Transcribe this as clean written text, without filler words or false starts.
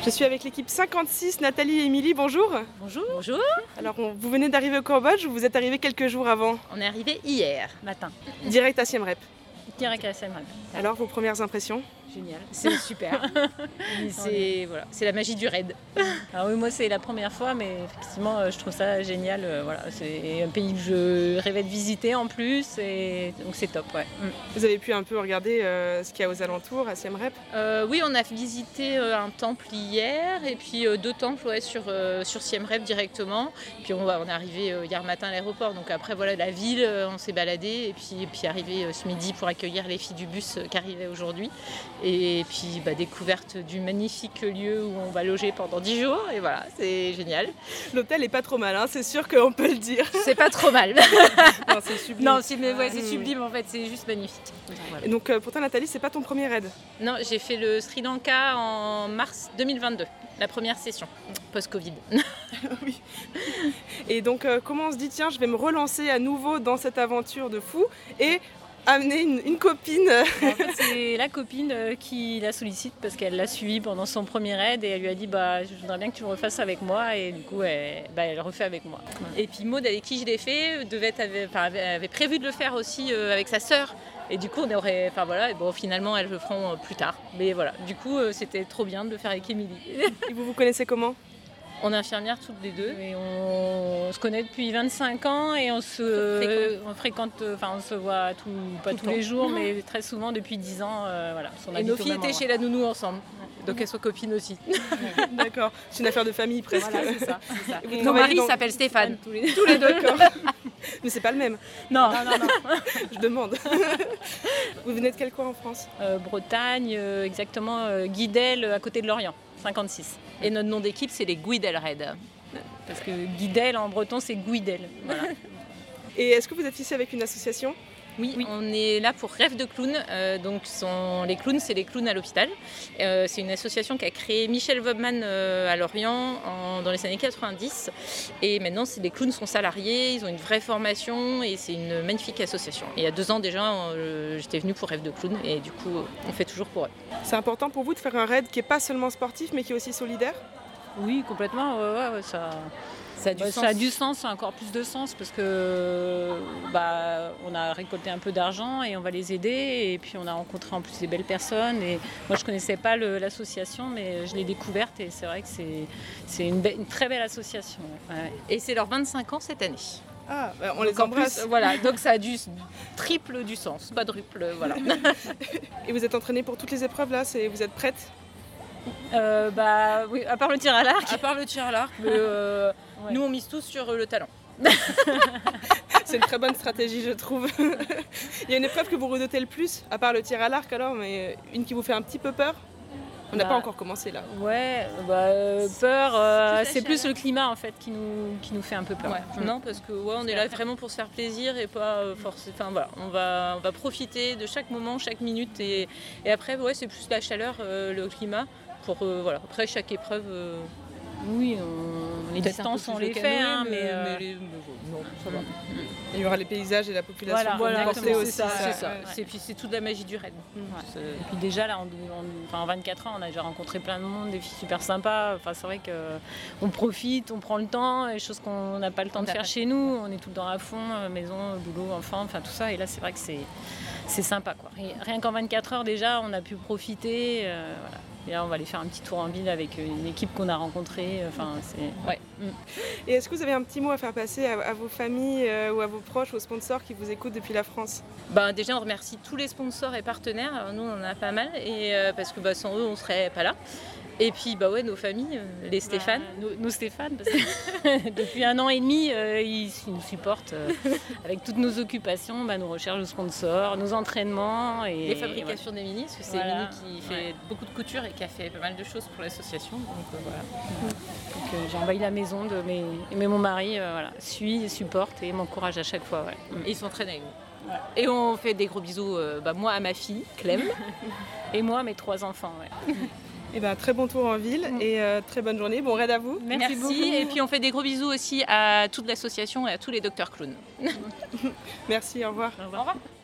Je suis avec l'équipe 56, Nathalie et Émilie, bonjour. Bonjour. Bonjour. Alors vous venez d'arriver au Cambodge ou vous êtes arrivé quelques jours avant? On est arrivé hier matin. Direct à Siem Reap. Direct à Siem Reap. Alors vos premières impressions? Génial, c'est super. C'est la magie du raid. Ah oui, moi c'est la première fois, mais effectivement je trouve ça génial. C'est un pays que je rêvais de visiter en plus, et donc c'est top. Ouais. Vous avez pu un peu regarder ce qu'il y a aux alentours à Siem Reap? Oui, on a visité un temple hier et puis 2 temples sur Siem Reap directement. Puis on est arrivé hier matin à l'aéroport, donc après voilà la ville, on s'est baladé et puis arrivé ce midi pour accueillir les filles du bus qui arrivaient aujourd'hui. Et puis découverte du magnifique lieu où on va loger pendant 10 jours, et voilà, c'est génial. L'hôtel est pas trop mal, hein, c'est sûr qu'on peut le dire. C'est pas trop mal. Non, c'est sublime. Non, c'est sublime en fait, c'est juste magnifique. Et donc pour toi Nathalie, c'est pas ton premier raid? Non, j'ai fait le Sri Lanka en mars 2022, la première session, post-Covid. Oui. Et donc comment on se dit, tiens, je vais me relancer à nouveau dans cette aventure de fou et amener une copine? En fait, c'est la copine qui la sollicite parce qu'elle l'a suivi pendant son premier raid et elle lui a dit je voudrais bien que tu le refasses avec moi, et du coup elle refait avec moi. Et puis Maud, avec qui je l'ai fait, avait prévu de le faire aussi avec sa sœur, et du coup finalement elles le feront plus tard, mais voilà, du coup c'était trop bien de le faire avec Émilie. Et vous connaissez comment? On est infirmières toutes les deux et on se connaît depuis 25 ans et on fréquente, on se voit pas tous les jours, mais très souvent depuis 10 ans. Et nos filles étaient chez la nounou ensemble, donc elles sont copines aussi. D'accord, c'est une affaire de famille presque. Voilà, c'est ça. Nos maris s'appellent Stéphane, tous les deux. D'accord. Mais c'est pas le même. Non. Je demande. Vous venez de quel coin en France? Bretagne, exactement, Guidel, à côté de Lorient, 56. Et notre nom d'équipe, c'est les Guidel Raid. Parce que Guidel en breton, c'est Guidel. Voilà. Et est-ce que vous êtes ici avec une association? Oui, on est là pour Rêve de Clown. Les clowns, c'est les clowns à l'hôpital. C'est une association qu'a créée Michel Wobman à Lorient dans les années 90. Et maintenant, les clowns sont salariés, ils ont une vraie formation et c'est une magnifique association. Et il y a 2 ans déjà, j'étais venue pour Rêve de Clown et du coup, on fait toujours pour eux. C'est important pour vous de faire un raid qui n'est pas seulement sportif mais qui est aussi solidaire? Oui, complètement. Ça a du sens, ça a encore plus de sens parce que on a récolté un peu d'argent et on va les aider, et puis on a rencontré en plus des belles personnes, et moi je connaissais pas l'association, mais je l'ai découverte et c'est vrai que c'est une très belle association. Ouais. Et c'est leurs 25 ans cette année. Ah, on les embrasse. Voilà, donc ça a du triple du sens, quadruple, voilà. Et vous êtes entraînée pour toutes les épreuves là, vous êtes prête? Oui, à part le tir à l'arc. À part le tir à l'arc, Nous on mise tous sur le talent. C'est une très bonne stratégie, je trouve. Il y a une épreuve que vous redoutez le plus, à part le tir à l'arc alors, mais une qui vous fait un petit peu peur? On n'a pas encore commencé là. Ouais, peur, c'est plus le climat en fait qui nous fait un peu peur. Ouais. Non, parce que on est là vraiment pour se faire plaisir et pas forcer. On va profiter de chaque moment, chaque minute, et après c'est plus la chaleur, le climat. Après chaque épreuve. Oui, les distances on les fait, non, ça va. Il y aura les paysages et la population pour porter aussi. C'est ça. Et puis c'est toute la magie du raid. Ouais. Et puis déjà là, en 24 ans, on a déjà rencontré plein de monde, des filles super sympas. C'est vrai qu'on profite, on prend le temps, des choses qu'on n'a pas le temps de faire chez nous. On est tout le temps à fond, maison, boulot, enfant, tout ça. Et là, c'est vrai que c'est sympa, quoi. Et rien qu'en 24 heures déjà, on a pu profiter. Voilà. Et là, on va aller faire un petit tour en ville avec une équipe qu'on a rencontrée. Et est-ce que vous avez un petit mot à faire passer à vos familles ou à vos proches, aux sponsors qui vous écoutent depuis la France? Déjà, on remercie tous les sponsors et partenaires. Alors, nous, on en a pas mal, et parce que sans eux, on ne serait pas là. Et puis nos familles, les Stéphane. Nos Stéphane, parce que depuis 1 an et demi, ils nous supportent avec toutes nos occupations, nos recherches de sponsors, nos entraînements. Et les fabrications d'Émilie, parce que c'est Émilie qui fait beaucoup de couture et qui a fait pas mal de choses pour l'association. Donc j'ai envahi la maison, mais mon mari suit, supporte et m'encourage à chaque fois. Ouais. Et ils s'entraînent avec nous. Ouais. Et on fait des gros bisous, moi à ma fille, Clem, et moi à mes 3 enfants. Ouais. Très bon tour en ville et très bonne journée. Bon raid à vous. Merci beaucoup. Et puis on fait des gros bisous aussi à toute l'association et à tous les docteurs clowns. Merci, au revoir. Au revoir.